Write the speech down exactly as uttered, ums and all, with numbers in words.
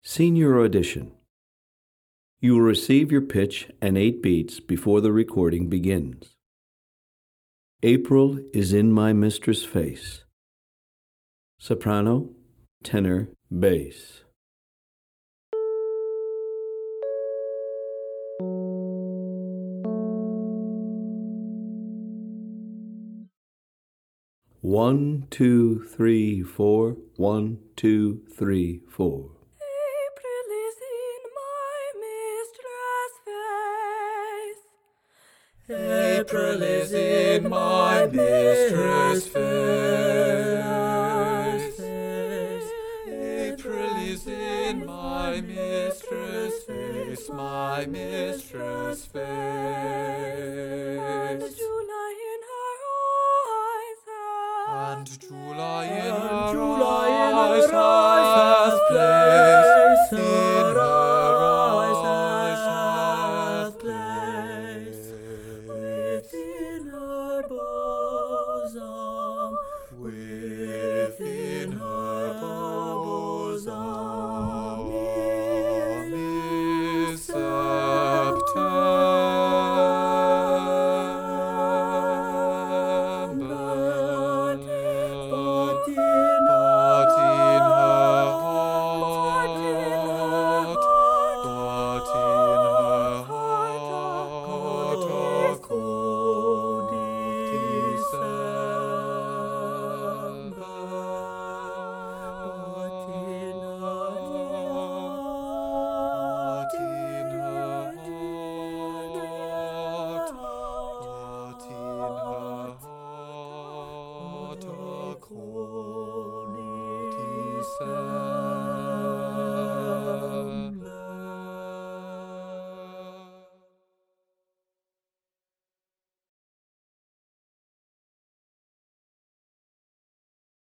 Senior Audition. You will receive your pitch and eight beats before the recording begins. April is in my mistress' face. Soprano, tenor, bass. One, two, three, four. One, two, three, four. April is in my mistress' face. April is in my mistress' face. April is in my mistress' face, my mistress' face. And July in her eyes, and July